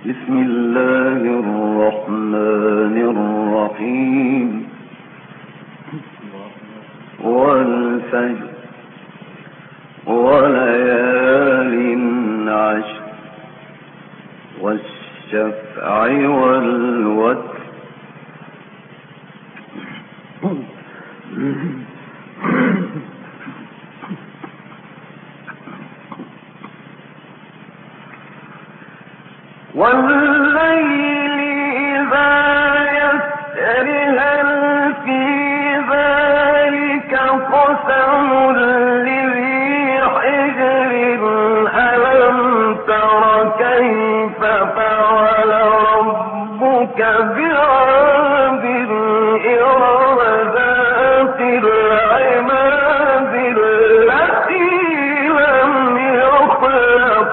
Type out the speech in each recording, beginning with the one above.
بسم الله الرحمن الرحيم. والفجر وليال عشر والشفع والوتر والليل إذا يسر هل في ذلك قسم لذي حجر ألم تر كيف فعل ربك بعاد إرم ذات العماد التي لم يخلق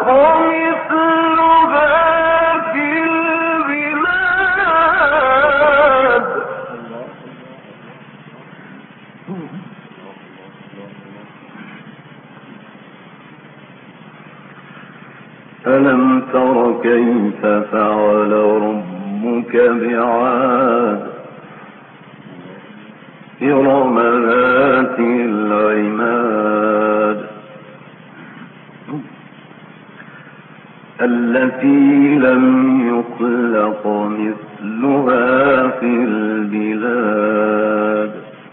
ألم تر كيف فعل ربك بعاد إرم ذات العماد التي لم يخلق مثلها في البلاد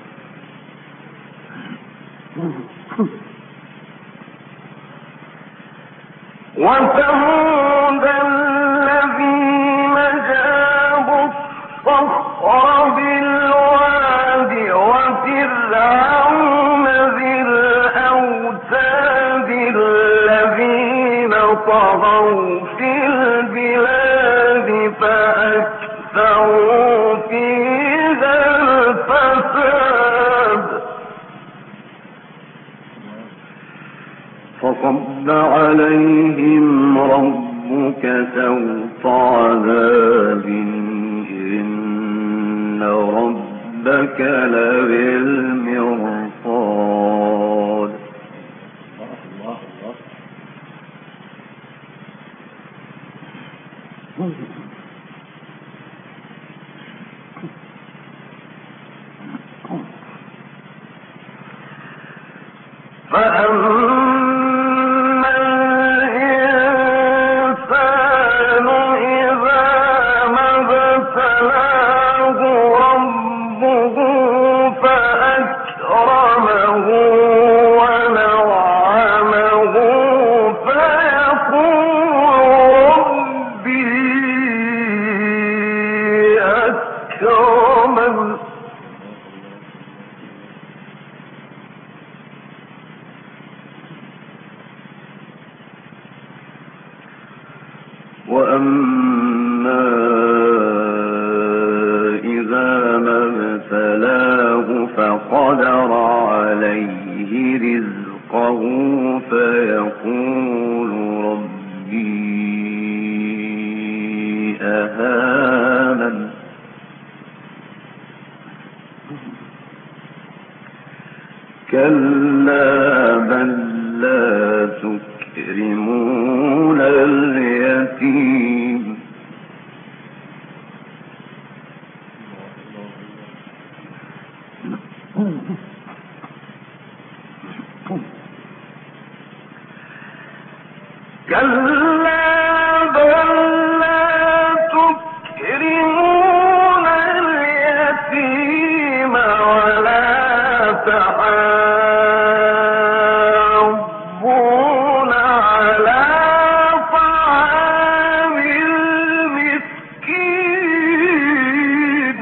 وثمود الذين جابوا الصخر بالواد وفرعون ذي الأوتاد الذين طغوا في البلاد فأكثروا فيها الفساد فصب عليهم ربك سوط عذاب إن ربك لبالمرصاد فأما الإنسان إذا ما ابتلاه ربه فأكرمه ونعمه فيقول ربي أكرمن وأما إذا ما ابتلاه فقدر عليه رزقه فيقول ربي أهانن كلا بل لا تكرمون اليتيم كلا بل لا تكرمون اليتيم ولا تحاضون على طعام المسكين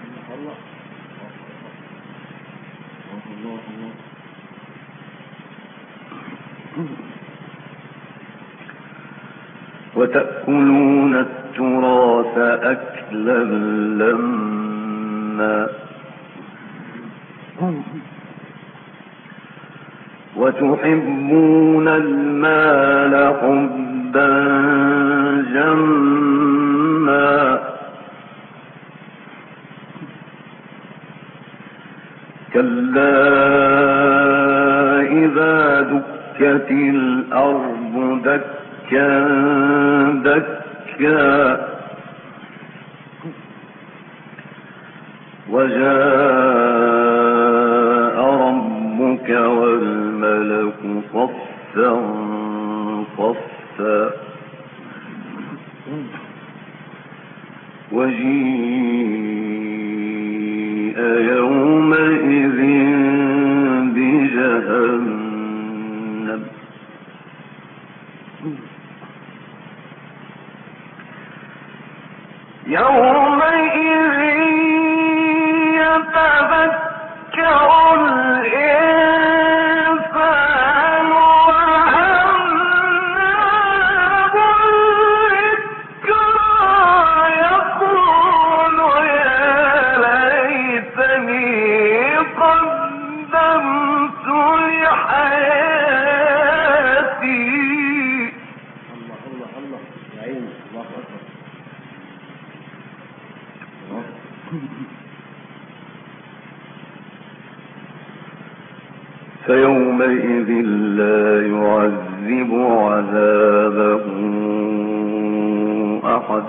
وتأكلون التراث أكلا لما وتحبون المال حبا جما كلا إذا دكت الأرض دكا دكا دكا وجاء ربك والملك صفا صفا وجيء يومئذ بجهنم يومئذ يتذكر الإنسان وأنى الذكرى يقول يا ليتني قدمت لحياتي. الله يا عيني، الله أكبر. فيومئذ لا يعذب عذابه أحد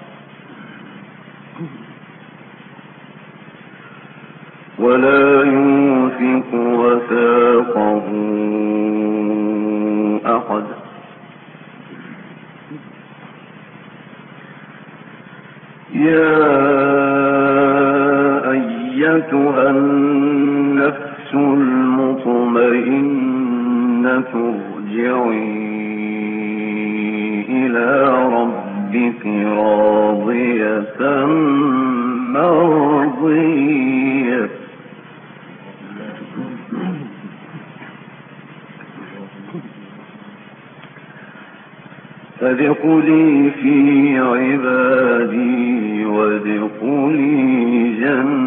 ولا يوثق وثاقه أحد. يا أيتها النفس المطمئنة ارجعي إلى ربك راضية مرضية فادخلي في عبادي وادخلي جنتي.